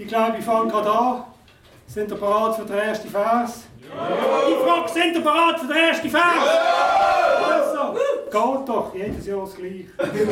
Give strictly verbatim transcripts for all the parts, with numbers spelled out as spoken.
Ich glaube, ich fange gerade an. Sind ihr bereit für den ersten Vers? Ja. Ich frage, sind ihr bereit für den ersten Vers? Ja. Also, geht doch, jedes Jahr das Gleiche.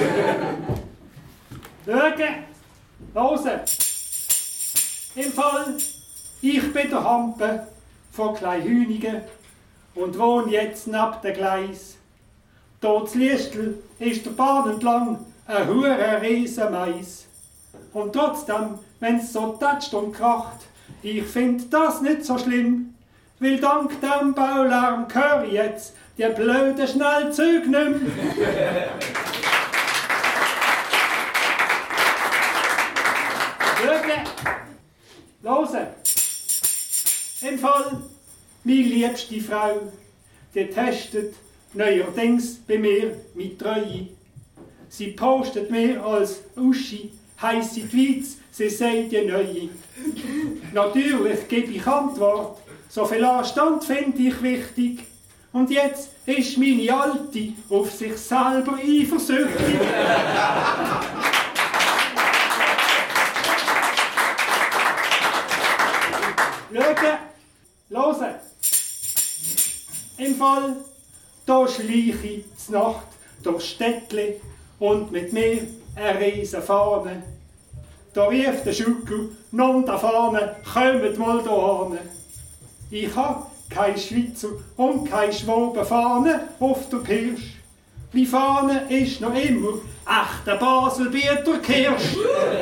Schauen, hören. Im Fall, ich bin der Hampe von Kleinhünigen und wohne jetzt neben dem Gleis. Dort zu Liestl ist der Bahn entlang ein hure riesen Mais. Und trotzdem, wenn's so tätscht und kracht, ich find das nicht so schlimm, weil dank dem Baulärm höre ich jetzt die blöden Schnellzüge nicht mehr. Hören! Im Fall, meine liebste Frau, die testet neuerdings bei mir mit Treue. Sie postet mir als Uschi heisse Tweets, sie sagt die Neue. Natürlich gebe ich Antwort, so viel Anstand finde ich wichtig. Und jetzt ist meine Alte auf sich selber eifersüchtig. Schauen, hören. Im Fall, da schleiche ich zur Nacht durchs Städtli und mit mir eine riesen Fahne. Da rief der Schuckel, nun da Fahne, kommt mal da hin. Ich hab keine Schweizer und keine Schwabenfahne auf der Pirsch. Die Fahne ist noch immer echter Baselbieter Kirsch.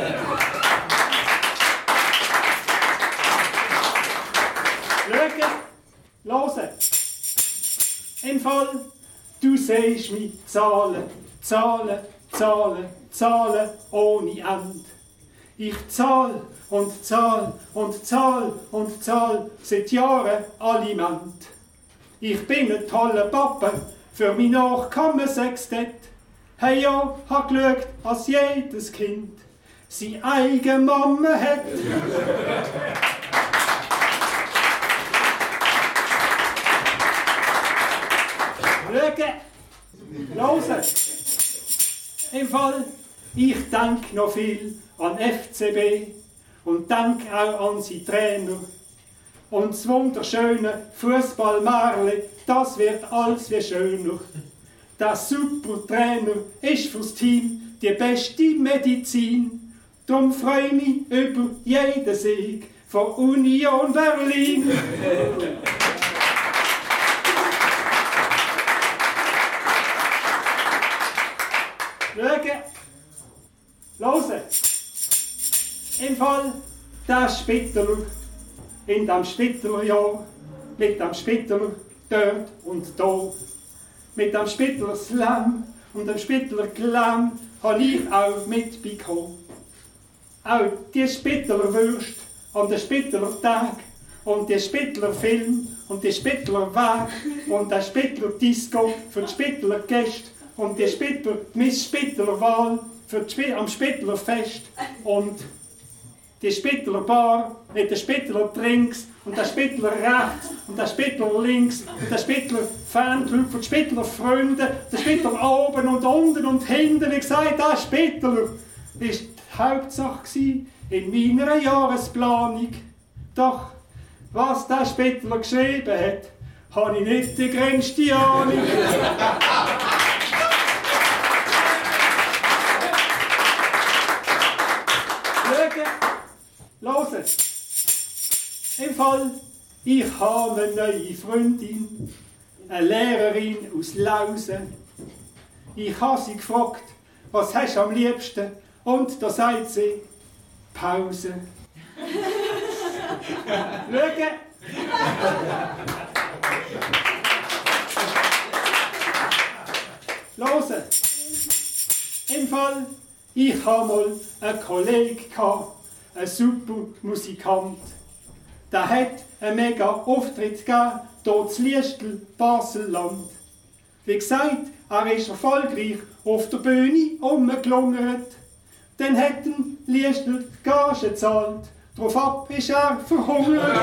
Schauen, hören. Im Fall, du siehst mich zahlen, zahlen, zahlen, zahlen ohne Ende. Ich zahl und zahl und zahl und zahl seit Jahren Aliment. Ich bin ein toller Papa für mein Nachkommensextett. Hey ja, hab geschaut, als jedes Kind seine eigene Mama hat. Schauen, hören. Im Fall, ich denke noch viel an F C B und denke auch an seinen Trainer. Und das wunderschöne Fußballmärli, das wird alles wie schöner. Der super Trainer ist fürs Team die beste Medizin. Darum freue ich mich über jeden Sieg von Union Berlin. Schauen, hören. Im Fall, der Spitteler, in dem Spittelerjahr, mit dem Spitteler dort und da, mit dem Spitteler Slam und dem Spitteler Glam, habe ich auch mitbekommen. Auch die Spitteler Würst und der Spitteler Tag und die Spitteler Film und die Spitteler Weg und der Spitteler Disco für die Spitteler Gäste und die Spitteler Miss Spitteler Wahl für die, am Spitteler Fest und die Spitteler Bar mit den Spitteler Drinks und der Spitteler rechts und der Spitteler links und der Spitteler Fanclub und die Spitteler Freunde, der Spitteler oben und unten und hinten. Wie gesagt, der Spitteler war die Hauptsache in meiner Jahresplanung. Doch was der Spitteler geschrieben hat, habe ich nicht die geringste Ahnung. Hören. Im Fall, ich habe eine neue Freundin, eine Lehrerin aus Lausen. Ich habe sie gefragt, was hast du am liebsten? Und da sagt sie, Pause. Schauen. Hören. Im Fall, ich habe mal einen Kollegen gehabt, ein super Musikant. Der hat einen mega Auftritt gegeben, hier zu Liestl, Baselland. Wie gesagt, er ist erfolgreich auf der Bühne rumgelungert. Dann hat ihn Liestl die Gage gezahlt. Darauf ist er verhungert.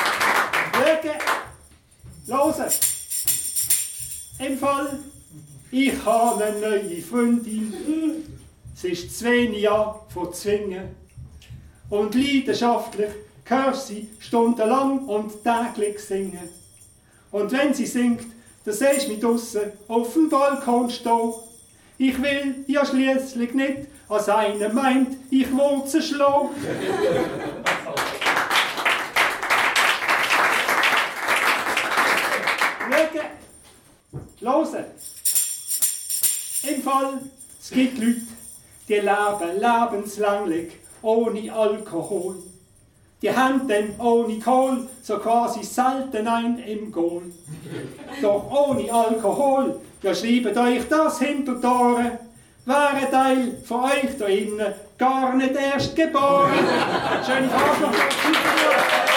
Hören. Im Fall, Ich habe eine neue Freundin. Es ist zu wenig Jahre von Zwingen. Und leidenschaftlich hörst sie stundenlang und täglich singen. Und wenn sie singt, dann siehst du mich draussen auf dem Balkon stehen. Ich will ja schliesslich nicht, als einer meint, ich will sie schlagen. Hören! Im Fall, es gibt Leute, die leben lebenslänglich ohne Alkohol. Die haben dann ohne Kohl so quasi selten ein im Goal. Doch ohne Alkohol, ja schreibt euch das hinter die Ohren, wäre ein Teil von euch da innen gar nicht erst geboren. Schönen Tag noch.